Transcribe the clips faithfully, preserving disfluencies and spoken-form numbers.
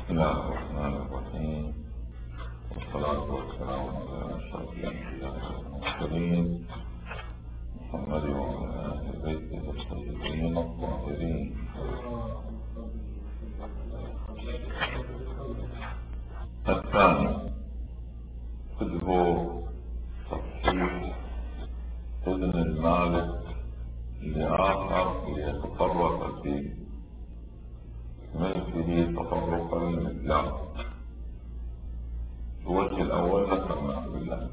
بسم الله الرحمن الرحيم، والصلاة والسلام على أشرف الأنبياء والمرسلين محمد وعلى أهل بيته الطيبين الطاهرين. الثاني كتب تصحيح ابن المالك لآخر ليتطرق في ملكه تطرقا للإسلام. الوجه الأول ذكرناه بالله،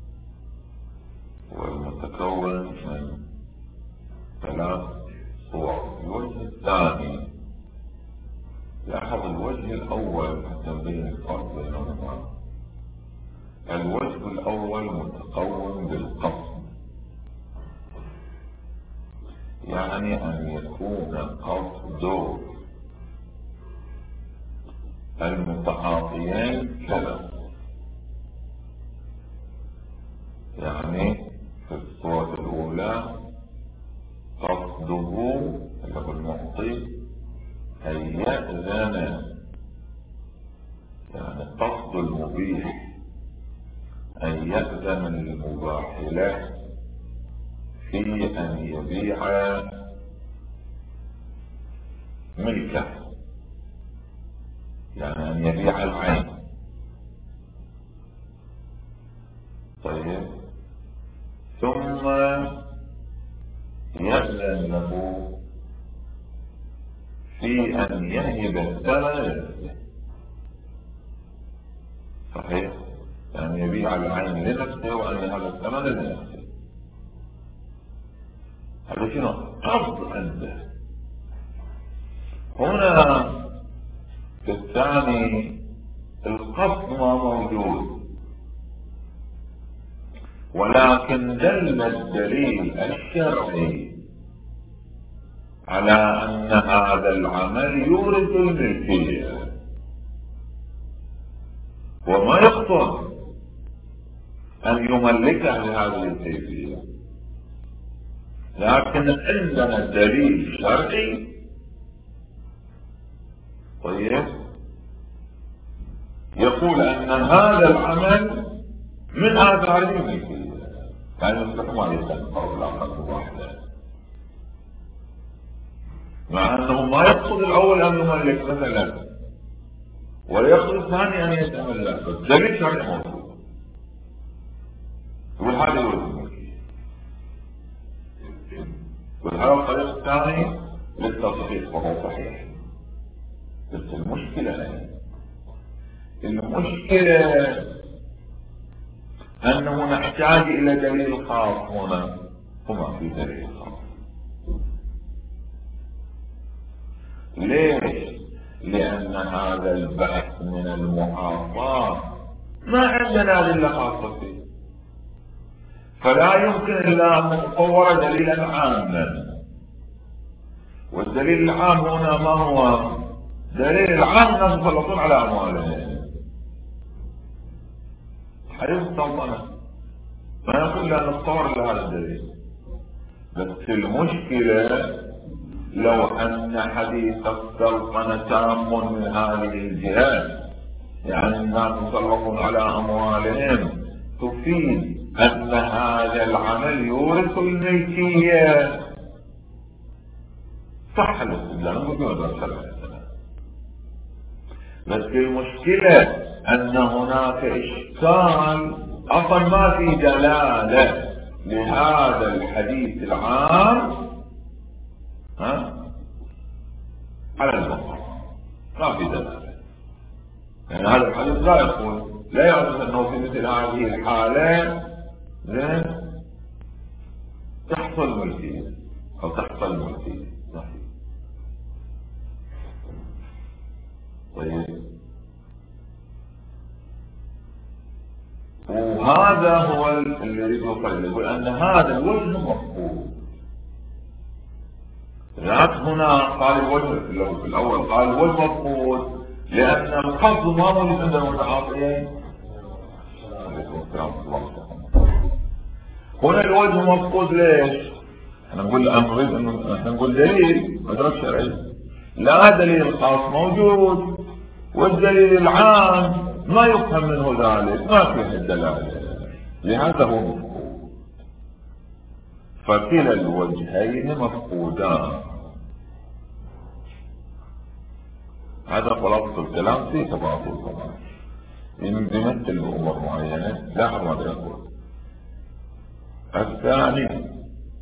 والمتكون من ثلاث صور. الوجه الثاني لاحظ الوجه الأول تنبيه الفرق بينهما. الوجه الأول متكون بالقصد، يعني أن يكون قصد المتعاطيين كذا. يعني في الصورة الأولى قصده له المعطي أن يأذن، يعني قصد المبيح أن يأذن للمباح له في أن يبيع ملكه، يعني أن يبيع العين. طيب، ثم يأذن له في أن يهب الثمن، صحيح، يعني يبيع العين لنفسه وأن يهب الثمن لنفسه. هذا شنو؟ قصد عنده. هنا في الثاني القصد ما موجود، ولكن دل الدليل الشرعي على أن هذا العمل يورث الملكية، وما يقصد أن يملكه بهذه الكيفية، لكن عندنا دليل شرعي طيب يقول أن هذا العمل من آثار الملكية، يعني يصبح ما يستنقر العمل واحدة، مع أنه ما يقصد الأول أن يملك مثلا، ولا يقصد الثاني أن يتملك، دليل شرعي موجود. وهذا هو الملكية، وهذا الطريق الثاني للتصحيح وهو صحيح. بس المشكلة هي المشكلة أنه نحتاج إلى دليل خاص. هنا وما في دليل خاص. ليش؟ لأن هذا البحث من المعاطاة ما عندنا أدلة خاصة فيه، فلا يمكن إلا أن نتصور دليلا عاما. والدليل العام هنا ما هو؟ دليل العام الناس يسلطون على أموالهم، حديث السلطنة، ما يقول لا نتصور لهذا الدليل. بس المشكلة لو أن حديث السلطنة تام من هذه الجهات، يعني الناس يسلطون على أموالهم، تفيد أن هذا العمل يورث الملكية. صح الاستدلال، نقول بماذا سبب. بس المشكلة أن هناك إشكال، أصلا ما في دلالة لهذا الحديث العام ها على البقر، ما في دلالة. يعني هذا الحديث لا يقول، لا يعرف أنه في مثل هذه الحالة تحصل ملكية أو تحصل ملكية. طيب، وهذا هو اللي يريد يقول، يقول أن هذا الوجه مفقود. لذلك هنا قال الوجه في الأول، قال الوجه مفقود لأن القصد ما موجود عند المتعاطيين. هنا الوجه مفقود. ليش؟ احنا نقول نريد انه احنا نقول دليل مدرك شرعي، لا دليل خاص موجود. والدليل العام ما يفهم منه ذلك، ما فيه الدلالة، لهذا هو مفقود. فكلا الوجهين مفقودان. هذا خلاصة الكلام، في تفاصيل طبعا يمثل بأمور معينة لا ماذا يقول. الثاني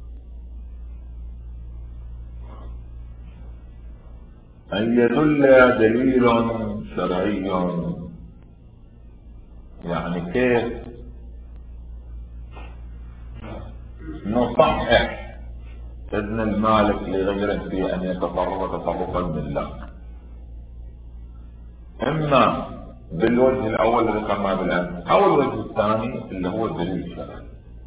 أن يدل دليل شرعي، يعني كيف نصحح إذن المالك لغيره في أن يتصرف تصرفا بالله، إما بالوجه الأول الذي ذكرناه بالآن أو الوجه الثاني اللي هو الدليل الشرعي.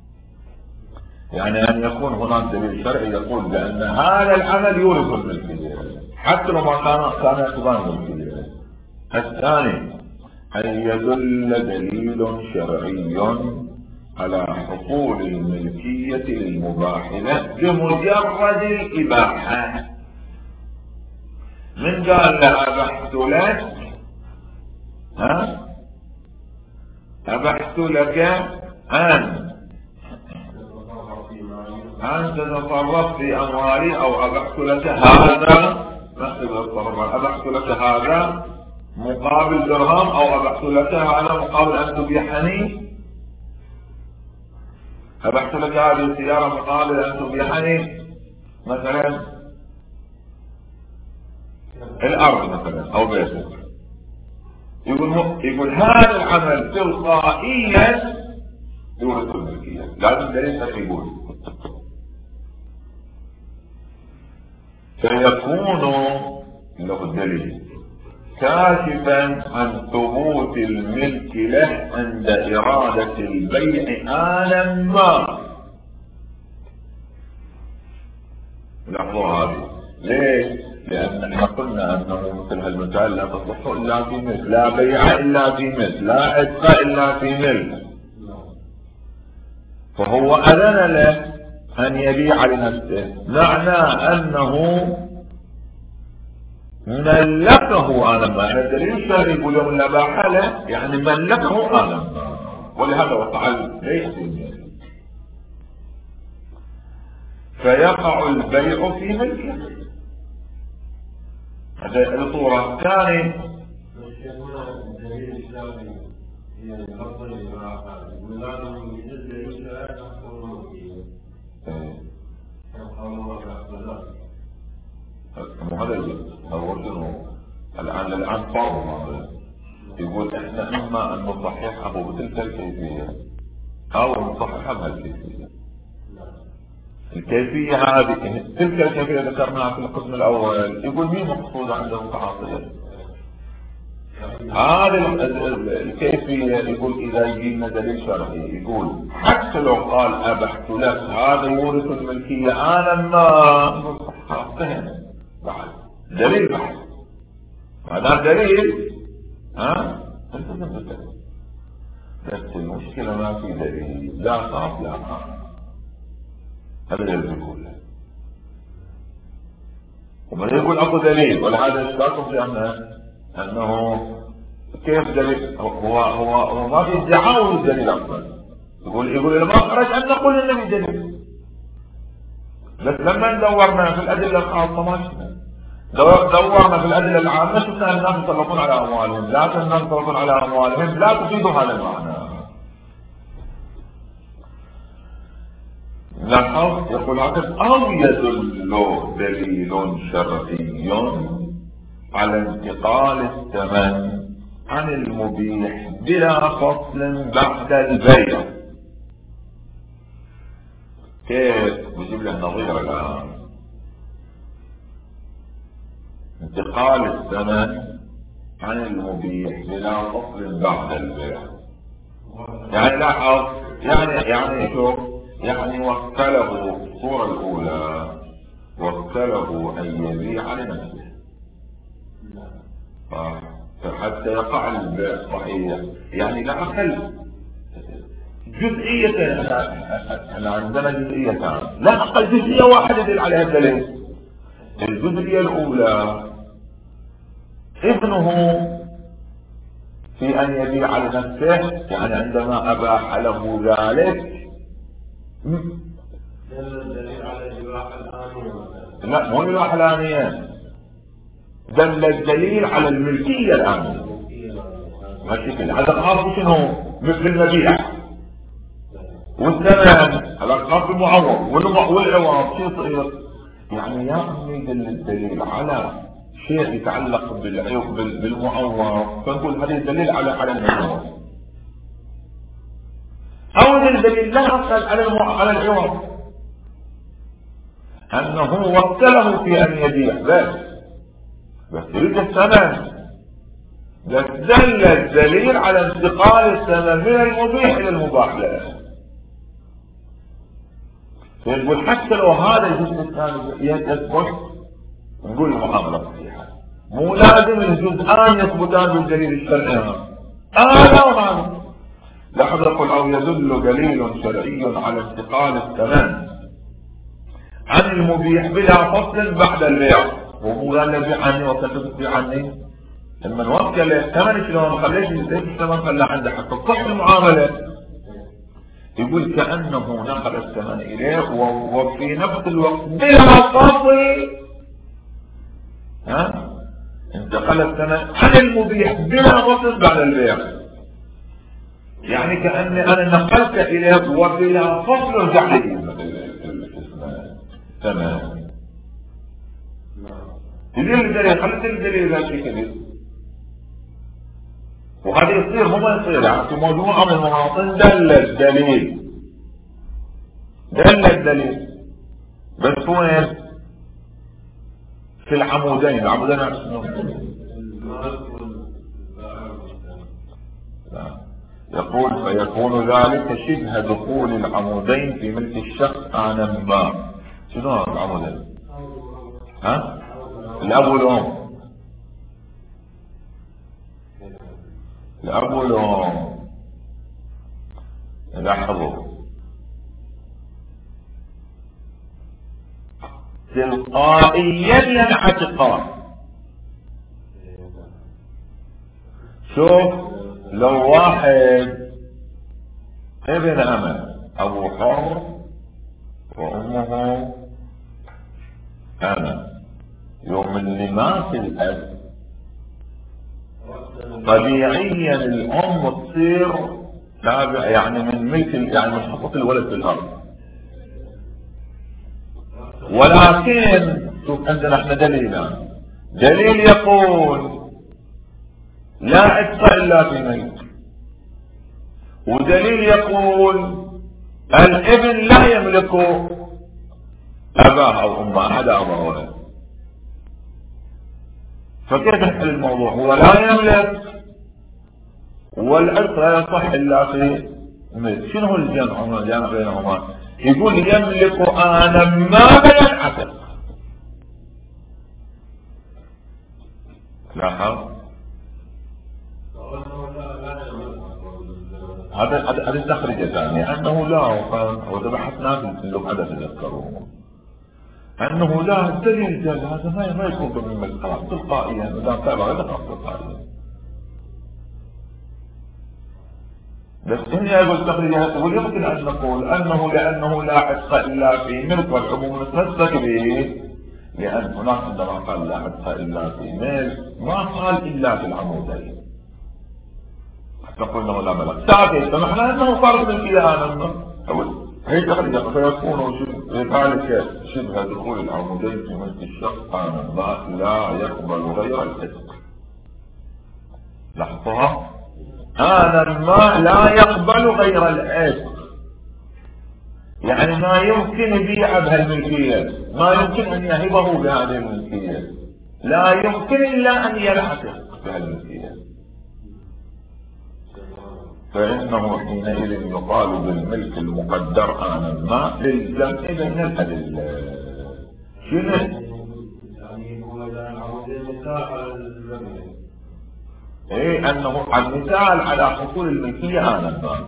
يعني أن يكون هناك دليل شرعي يقول بأن هذا العمل يورث الملكية حتى لو ما كان كان يقتضي الملكية. الثاني أن يدل دليل شرعي على حصول الملكية للمباح له بمجرد الإباحة. من قال له أبحت لك، ها أبحت لك أن أن تتصرف في أموالي، أو أبحت لك هذا، أبحت لك هذا مقابل درهم، أو أبحت لك هذا مقابل أن تبيحني، أبحت لك هذه السيارة مقابل أن تبيحني مثلا الأرض مثلا أو بيتك. يقول يقول هذا العمل تلقائيا يورث الملكية، لازم دليل يقول. فيكون له الدليل كاشفا عن ثبوت الملك له عند إرادة البيع آنا ما. لاحظوا هذه ليش؟ لأن احنا قلنا أنه مثل هالمثال لا تصح إلا في ملك، لا بيع إلا في ملك، لا عتق إلا في ملك. فهو أذن له أن يبيع لنفسه، معنى أنه ملكه آنا ما. الدليل الشرعي يقول يوم لا باع له يعني ملكه آنا ما، ولهذا وقع البيع في الملك، فيقع البيع في ملكه. هذا الصورة الثانية. الدليل الشرعي هي الفضل الإباحة، ولازم يوجد دليل شرعي يحصل الملكية. هذا هو شنو الآن الآن فرض يقول احنا اما ان نصححه بتلك الكيفية او نصححها بهالكيفية. الكيفية هذه تلك الكيفية ذكرناها في القسم الاول، يقول مين مقصود عنده تعاطيا؟ هذه الكيفية يقول اذا يجينا دليل شرعي يقول حتى لو قال ابحت لك هذا يورث الملكية انا ما صححتها بعد دليل بحث، هذا دليل ها التزم بالدليل. بس المشكلة ما في دليل، لا صاف لا ما، هذا اللي يقول له. ومن يقول اكو دليل ولهذا اشتاقوا في أنه انه كيف دليل؟ هو هو هو ما في ادعاء الدليل اصلا. يقول يقول لما خرج ان نقول انه في دليل، بس لما دورنا في الادله الخاصه ما شفنا، دورنا في الادله العامه شفنا الناس يسلطون على اموالهم، لكن الناس يسلطون على اموالهم لا تفيد هذا المعنى. لاحظ يقول هكذا او يدل دليل شرعي على انتقال الثمن عن المبيح بلا فصل بعد البيع. كيف بجيب له نظير الآن؟ انتقال الثمن عن المبيح بلا فصل بعد البيع. يعني لاحظ يعني يعني شوف يعني وكله الصورة الأولى وكله أن يبيع لنفسه فحتى يقع البيع صحيح، يعني لا أقل جزئية. احنا عندنا جزئيتان، لا أقل جزئية واحدة يدل عليها الدليل. الجزئية الأولى ابنه في أن يبيع لنفسه، يعني عندما أباح له ذلك. لا مو الإباحة الآنية، دل الدليل على الملكية الآنية. ماشي كده. هذا خاص شنو؟ مثل المبيع والثمن، هذا خاص بالمعوض والعوض. شو يصير؟ يعني يعمل الدليل على شيء يتعلق بالمعوض، فنقول هذا الدليل على على المعوض، او الدليل لا يصل على على العوض، انه وكله في ان يبيع بس بس يريد الثمن، بس دل الدليل على انتقال الثمن من المبيح الى المباح له. يقول حتى لو هذا الجزء الثاني يثبت نقول المعاملة صحيحة، مو لازم الجزءان يثبتان بالدليل الشرعي. هذا وهذا لاحظ يقول او يدل دليل شرعي على انتقال الثمن عن المبيح بلا فصل بعد البيع. ومو قال بيع عني وكتبت بيع عني، لما نوكل الثمن شلون ما خليش الثمن خلاه عنده حتى تصح المعاملة. يقول كأنه نقل الثمن إليه وفي نفس الوقت بلا فصل ها انتقل الثمن عن المبيح بلا فصل بعد البيع. يعني كأني أنا نقلت إليه وبلا فصل رجع لي الثمن. تدير الدليل، خلت الدليل ذا شيء كذب، وهذا يصير مو ما يصير. يعني في مجموعة من المواطن دل الدليل دل الدليل بس وين؟ في العمودين. العمودين يقول فيكون ذلك شبه دخول العمودين في ملك الشخص عن ما. شنو العمودين؟ ها؟ الأب والأم. الأب والأم لاحظوا تلقائيا ينعتقان. شوف لو واحد ابن أمل أبو حر وأمه أنا، يوم اللي مات الأب طبيعيا الأم تصير تابع، يعني من ملك، يعني من حقوق الولد في الأرض. ولكن شوف عندنا احنا دليلان، دليل يقول لا عتق الا في ملك، ودليل يقول الابن لا يملك اباه او امه احد ابويه. فكيف نحل الموضوع؟ هو لا يملك والعتق لا يصح الا في ملك. شنو هو الجمع الجمع بينهما؟ يقول يملك انا ما ينعتق. لاحظ هذا هذا التخريج الثاني انه لا، وإذا بحثنا في اللغة تذكرون انه لا الدليل جل هذا ما ما يكون ضمن الملكات تلقائيا، اذا تابع هذا تلقائيا. بس هنا يقول التخريج يقول يمكن ان نقول انه لانه لا عتق الا في ملك والعموم نتمسك به، لان هناك عندما قال لا عتق الا في ملك ما قال الا في العمودين، حتى قلنا ولا ملك ساعتين سمحنا انه صار ملكية امامنا. هي تخرج فيكون ذلك شبه دخول العمودين في ملك الشخص امام لا يقبل غير العتق. لاحظوها؟ هذا الماء لا يقبل غير العتق، يعني ما يمكن يبيع بهالملكية، ما يمكن ان يهبه بهذه الملكية، لا يمكن الا ان يلحق بهالملكية. فانه حينئذ يقال بالملك المقدر آن الماء للجمع بين الأدلة. شنو؟ يعني هو ايه انه المثال على حصول الملكية آن الماء.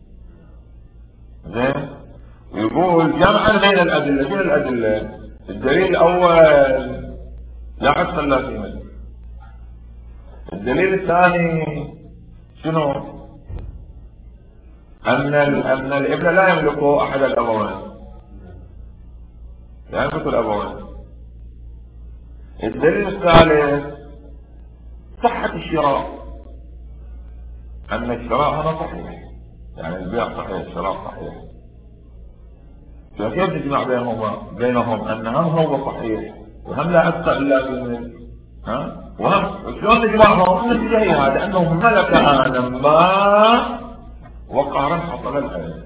زين؟ يقول جمعا بين الأدلة. شنو الأدلة؟ الدليل الأول لا عتق إلا في ملك. الدليل الثاني شنو؟ أن أن الابن لا يملكه أحد الأبوين، لا يملك الأبوين. الدليل الثالث صحة الشراء، أن الشراء هنا صحيح، يعني البيع صحيح، الشراء صحيح. فكيف نجمع بينهما بينهم أن هم هو صحيح وهم لا أبقى إلا بالملك؟ ها؟ وهم شلون نجمعهم؟ نتجاهي هذا أنه ملك آنا ما وقارا حصل الأجل،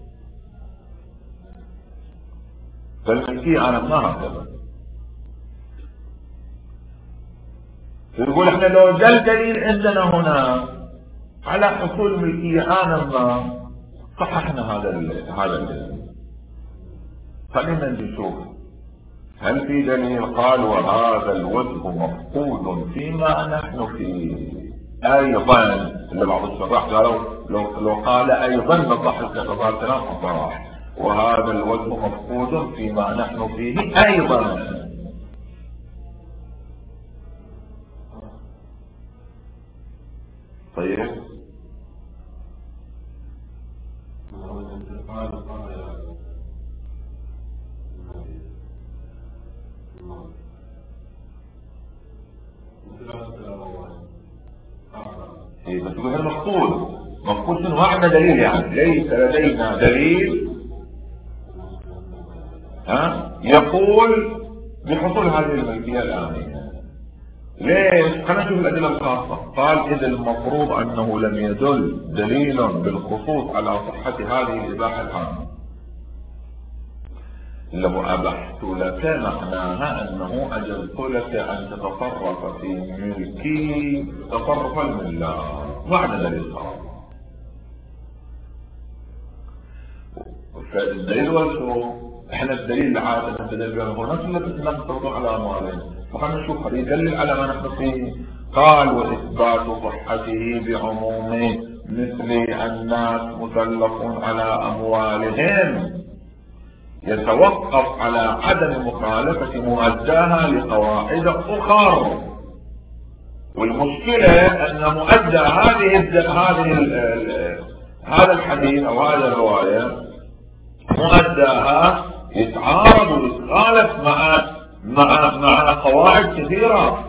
فالملكية آنا ما هكذا. يقول احنا لو جاء الدليل عندنا هنا على حصول ملكية آنا ما صححنا هذا هذا الدليل. خلينا نشوف هل في دليل قال وهذا الوجه مفقود فيما نحن فيه ايضا، اللي بعض الشراح قالوا لو, لو قال ايضا نصح الكلام صراحة، وهذا الوجه مفقود فيما نحن فيه ايضا. طيب إيه بس يقول هذا مفقود، مفقود شنو؟ ما عندنا دليل، يعني ليس لدينا دليل ها يقول بحصول هذه الملكية الآنية. ليش؟ خلينا نشوف الأدلة الخاصة. قال إذا المفروض أنه لم يدل دليل بالخصوص على صحة هذه الإباحة العامة. لو أبحت لك معناها أنه أجزت لك أن تتصرف في ملكي تصرف الملاك، معنى دليل خاص. فالدليل والشروط احنا الدليل اللي عادة تدل بينه نفس التي نقصد على أموالهم، فخلنا نشوف هل يدلل على ما نحن فيه. قال وإثبات صحته بعمومه مثل الناس مسلطون على أموالهم يتوقف على عدم مخالفة مؤداها لقواعد أخرى. والمشكلة أن مؤدى هذه هذه هذا الحديث أو هذه الرواية مؤداها يتعارض ويتخالف مع مع مع قواعد كثيرة،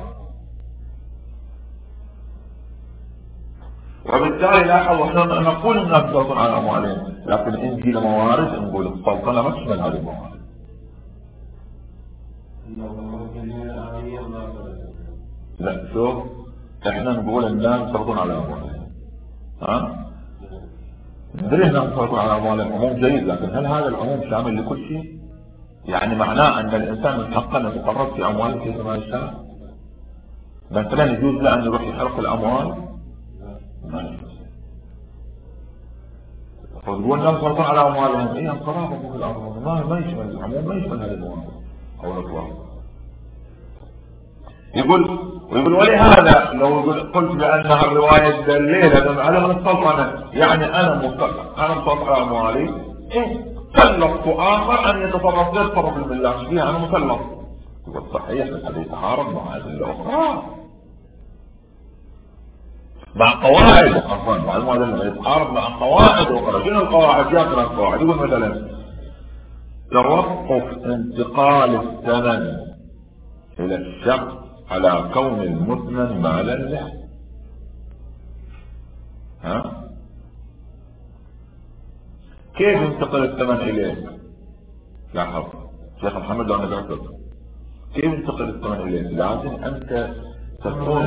وبالتالي لاحظ احنا نقول الناس يسلطون على اموالهم، لكن ان جينا موارد نقول السلطنه ما تشمل هذه الموارد. لا شوف احنا نقول الناس يسلطون على اموالهم، ها؟ ندري الناس يسلطون على اموالهم عموم جيد، لكن هل هذا العموم شامل لكل شيء؟ يعني معناه ان الانسان من حقه ان يتصرف في امواله كيفما يشاء؟ مثلا يجوز له ان يروح يحرق الاموال؟ ما يجوز. فتقول الناس يسلطون على اموالهم، ايه انصرافهم في الاموال ما ما يشمل العموم، ما يشمل هذه الاموال او الاطلاق. يقول ويقول ولهذا لو قلت بانها الروايه دليل على من السلطنه، يعني انا مسلط انا مسلط على اموالي، إيه؟ كلفت اخر ان يتصرف لا يتصرف بالله فيها، انا مسلط. يقول صحيح هذا يتعارض مع هذه الاخرى مع قواعد اصلا، مع المعادله يتعارض مع قواعد اخرى. شنو القواعد؟ جاءت القواعد يقول مثلا توقف انتقال الثمن الى الشخص على كون المثمن مالا له. ها؟ كيف ينتقل الثمن اليك؟ لاحظ شيخ محمد وانا بعتذر، كيف ينتقل الثمن اليك؟ لازم انت تكون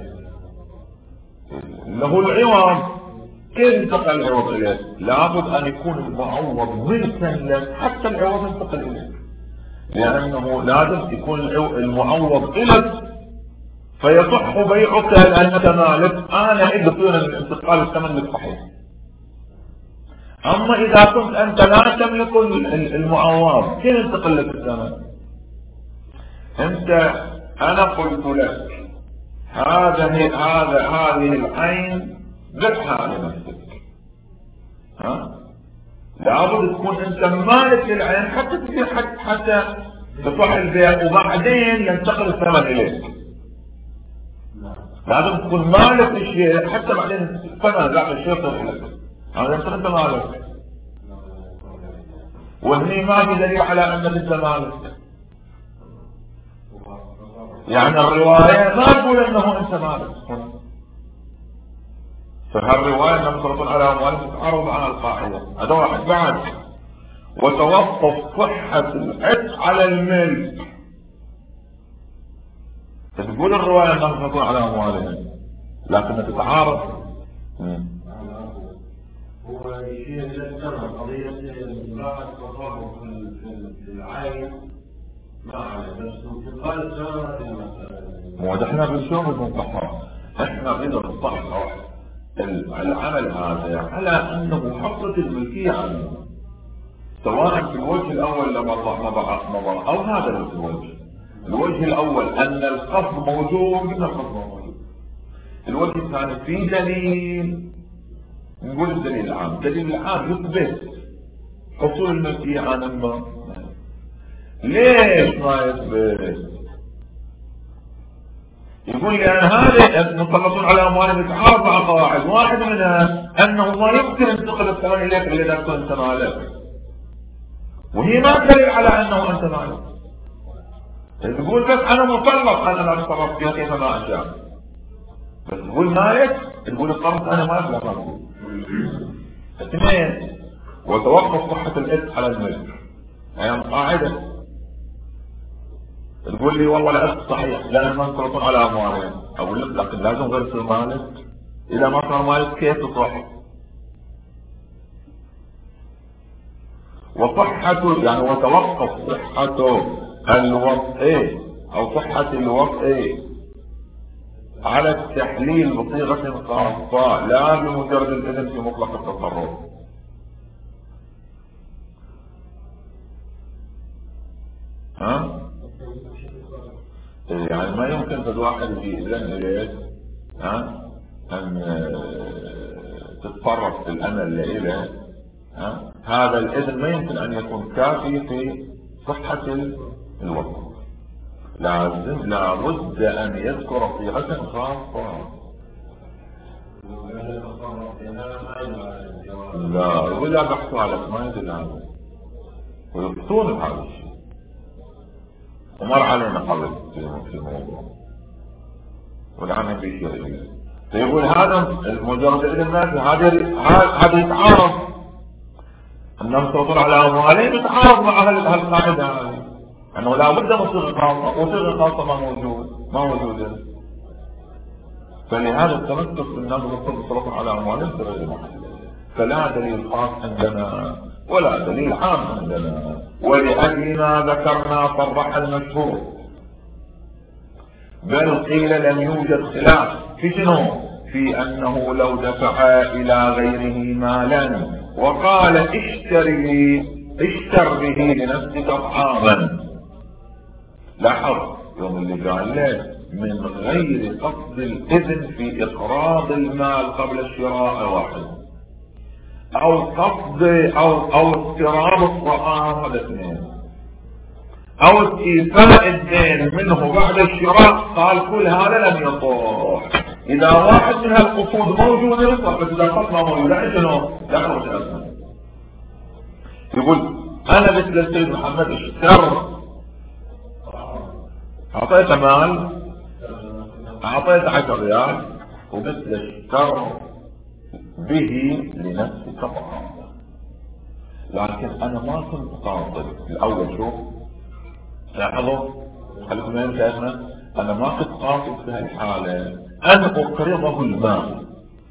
له العوض. كيف ينتقل العوض اليك؟ لابد ان يكون المعوض ملكا لك حتى العوض ينتقل اليك، لانه لازم يكون المعوض الك فيصح بيعك لانك مالك. انا اذا يصير الانتقال الثمن لك صحيح. اما اذا كنت انت لا تملك المعوض كيف ينتقل لك الثمن؟ انت انا قلت لك هذا هذا هذه العين بيعها لنفسك، ها؟ لابد تكون انت مالك للعين حتى تصير حتى حتى تصح البيع، وبعدين ينتقل الثمن اليك. لازم تكون مالك الشيء حتى بعدين تنازع الشيء يصير لك. هذا انت مالك، وهني ما في دليل على انك انت مالك. يعني الرواية ما تقول انه انت مالك، فهالرواية لم ترد على اموالك تتعارض مع القاعدة. هذا واحد. بعد وتوقف صحة العتق على الملك، تقول الرواية انها تكون على اموالهم لكن تتعارض. هو الشيء ذكر قضية امرأة التصرف في العين ما عليه، بس في الغالب كانت المسألة. مو احنا بنشوف المنطقة، احنا غير الصحة العمل هذا على انه حصلت الملكية عنه، سواء في الوجه الاول لما نضع نظر او هذا الوجه. الوجه الاول ان القصد موجود، ان القصد موجود. الوجه الثاني في دليل، نقول الدليل العام، الدليل العام يثبت حصول الملكية عن الماء. ليش ما يثبت؟ يقول لي أن هذا مسلطون على أموالهم يتعارض مع قواعد، واحد منها أنه ما يمكن انتقل الثمن إليك إلا إذا كنت مالك، وهي ما دليل على أنه أنت مالك. تقول بس أنا مسلط، أنا لا أتصرف فيها كيفما أشاء، بس تقول مالك، تقول القرض أنا مالك لا ما تقول. اثنين، وتوقف صحة الإثم على الملك. يعني قاعدة تقول لي والله الإثم صحيح لأن ما يسلطون على أموالهم، أقول لك لكن لازم غير يصير مالك. إذا ما صار مالك كيف تصح؟ وصحته يعني وتوقف صحته الوطئ أو صحة الوطئ على التحليل بصيغة خاصة لا بمجرد الإذن في مطلق التصرف. ها؟ يعني ما يمكن فد واحد يجي إذن إليك ها؟ أن تتصرف في الأمل اللي إليه، ها؟ هذا الإذن ما يمكن أن يكون كافي في صحة الوطن، لازم لابد أن يذكر صيغة خاصة. لا ولا بحثوا على ما يدل هذا ويبطون بهذا الشيء، ومر علينا قبل في الموضوع والآن بيشير إليه. فيقول هذا مجرد الناس هذا هذا يتعارض، الناس تطلع على أموالهم يتعارض مع هالقاعدة هذه أنه لا بد من صيغة خاصة، وصيغة خاصة ما موجود ما موجودة. فلهذا التمسك بالناس والسلطة على أموالهم في غير محل، فلا دليل خاص عندنا ولا دليل عام عندنا. ولأجل ما ذكرنا صرح المشهور، بل قيل لم يوجد خلاف في شنو؟ في أنه لو دفع إلى غيره مالا وقال اشتري اشتر به لنفسك طعاما، لاحظ يوم اللي قال له من غير قصد الإذن في إقراض المال قبل الشراء واحد، أو قصد أو أو استيراد الطعام هذا اثنين، أو استيفاء الدين منه بعد الشراء، قال كل هذا لم يصح. إذا واحد من هالقصود موجود يصح، بس إذا قصد ما موجود لا شنو؟ لا يخرج أصلا. يقول أنا مثل السيد محمد اشتر، أعطيت مال، أعطيت عشر ريال ومثل اشتر به لنفسك طعام، لكن أنا ما كنت قاصد الأول. شوف لاحظوا خليكم وين شايفنا، أنا ما كنت قاصد في هالحالة أن أقرضه المال،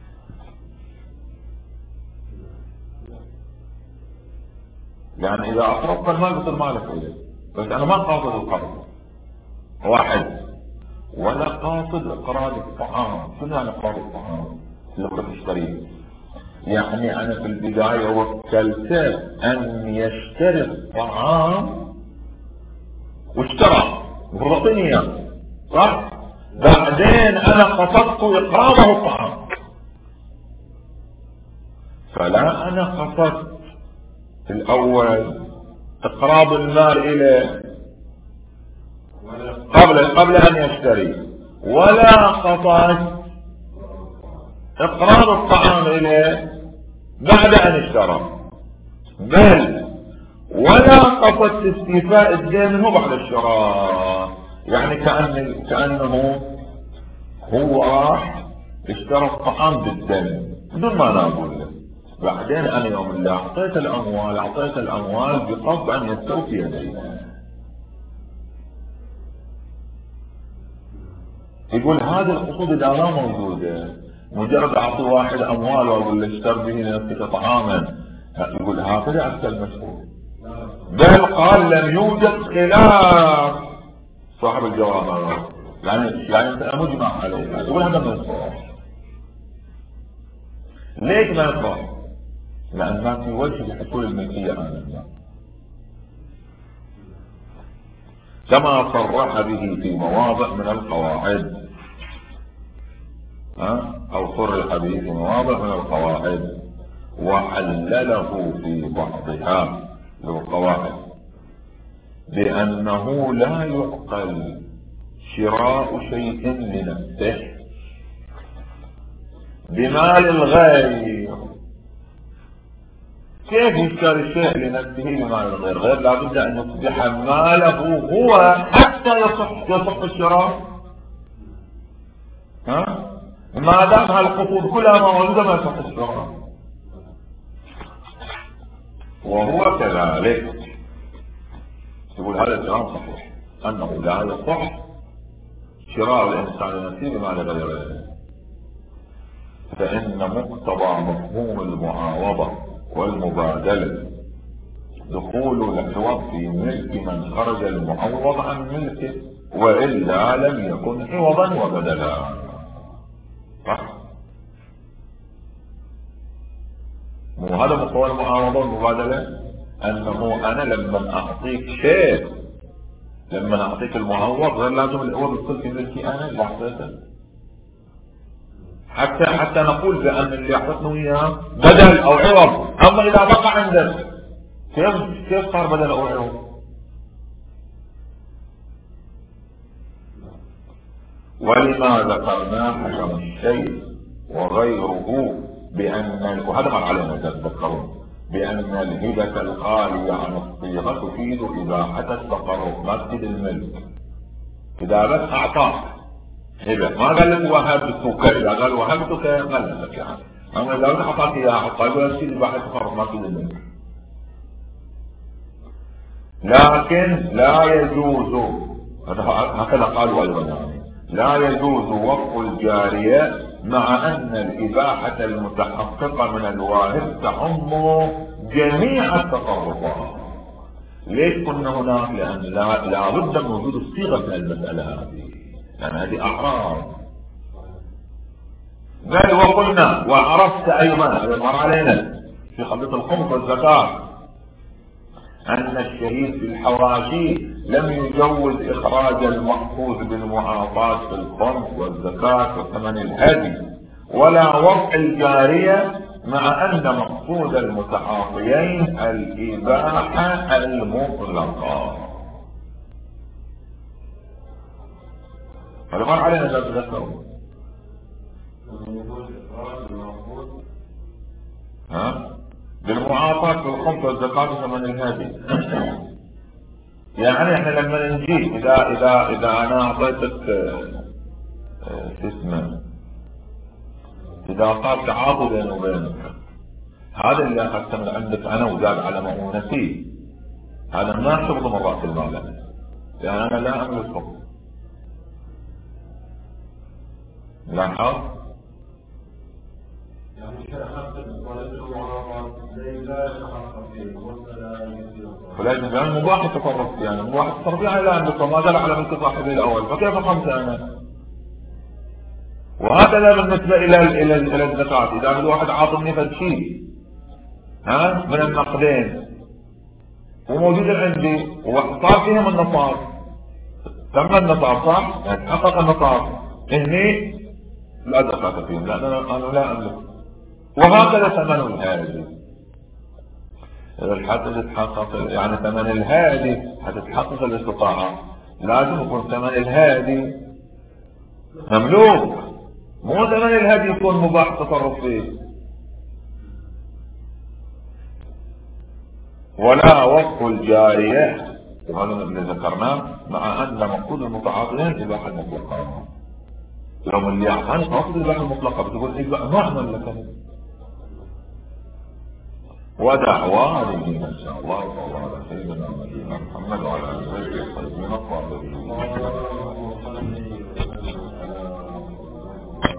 يعني إذا أقرضت المال بصير مالك إليه، بس أنا ما قاصد القرض واحد، ولا قاصد إقراض الطعام. شنو يعني إقراض الطعام؟ اللي كنت تشتريه، يعني أنا في البداية وكلته أن يشتري الطعام واشترى وفرطني إياه صح؟ بعدين أنا قصدت إقراضه الطعام، فلا أنا قصدت الأول إقراض المال إليه قبل قبل أن يشتري، ولا قطعت اقرار الطعام اليه بعد ان اشترى، بل ولا قطعت استيفاء الدين منه بعد الشراء. يعني كأن كأنه هو راح اشترى الطعام بالدين بدون ما نقول له، بعدين انا يوم اللي اعطيت الاموال اعطيت الاموال بقصد ان يستوفي دينه. يقول هذه القصود اذا ما موجوده، مجرد اعطي واحد اموال واقول له اشتر به لنفسك طعاما، يقول هكذا عكس المشهور. بل قال لم يوجد خلاف صاحب الجواب، يعني يعني مجمع عليه، يقول هذا من الصلاح. ليش ما يصلح؟ لان ما في وجه لحصول الملكيه امامنا، كما صرح به في مواضع من القواعد، ها او صرح به في مواضع من القواعد، وحلله في بعضها للقواعد بانه لا يعقل شراء شيء لنفسه بمال الغير. كيف يشتري شيء لنفسه بمال الغير؟ غير لابد ان يصبح ماله هو حتى يصح يصح الشراء. ها ما دام هالقصود كلها موجوده ما يصح الشراء، وهو كذلك. يقول هذا الكلام صحيح انه لا يصح شراء الانسان لنفسه بمال غيره، فإن مقتضى مفهوم المعاوضة والمبادلة دخول العوض في ملك من خرج المعوض عن ملكه، وإلا لم يكن عوضا وبدلا. صح؟ مو هذا مقتضى المعاوضة والمبادلة؟ أنه أنا لما أعطيك شيء، لما أعطيك المعوض غير لازم العوض يكون في ملكي أنا اللي أعطيته، حتى حتى نقول بأن اللي أعطتنا إياه بدل أو عوض. أما إذا بقى عندك كيف كيف صار بدل أو عوض؟ ولما ذكرنا حكم الشيء وغيره بأن، وهذا ما علينا تذكرون، بأن الهبة الخالية عن الصيغة تفيد إباحة التصرف مسجد الملك. إذا بس أعطاك هبه ما قال لك وهبتك، اذا قال وهبتك ملكك يعني، اما لو اعطاك اياها حتى يقول لك يبقى تصرف ما في منك. لكن لا يجوز، هكذا قالوا ايضا يعني لا يجوز وقف الجاريه مع ان الاباحه المتحققه من الواهب تعم جميع التصرفات. ليش قلنا هناك؟ لان لا, لا بد من وجود الصيغه من المساله هذه، يعني هذه أعراض. بل وقلنا وعرفت أيضا هذا مر علينا في خليط الخمس والزكاة أن الشهيد في الحواشي لم يجوز إخراج المحفوظ بالمعاطاة في الخمس والزكاة وثمن الهدي، ولا وضع الجارية، مع أن مقصود المتعاطيين الإباحة المطلقة. هذا مر علينا لا تذكروا. ها بالمعاطاة في الخمس والزكاة وثمن الهادي. يعني احنا لما نجي اذا اذا اذا انا اعطيتك شو اسمه، اذا صار تعاطي بيني وبينك، هذا اللي اخذته من عندك انا وزاد على مؤونتي، هذا ما شغل من راس المال، يعني انا لا املكه. لاحظ؟ يعني شيء أخذت ولده معاطاة لا يتحقق فيه ولكن يعني مباح التصرف فيه، يعني مباح التصرف فيه لا يملكه، ما زال على ملك صاحبه الاول، فكيف خمسه انا؟ وهكذا بالنسبه الى الى الى الزكاه، اذا الواحد عاطني فد شيء ها من النقدين وموجود عندي وصار فيهم النصاب، تم النصاب صح؟ يعني تحقق النصاب، هني لا زكاة فيهم لأن أنا لا أملك. وهكذا ثمن الهادي، إذا حتى تتحقق يعني ثمن الهادي حتى تتحقق الاستطاعة لازم يكون ثمن الهادي مملوك، مو ثمن الهدي يكون مباح التصرف فيه. ولا وقف الجارية وهذا اللي ذكرناه، مع أن مقصود المتعاطيين إباحة المطلقة. يوم اللي يعطاني مقصود إباحة المطلقة بتقول إباحة ما أعمل لك. ودعوى إن شاء الله.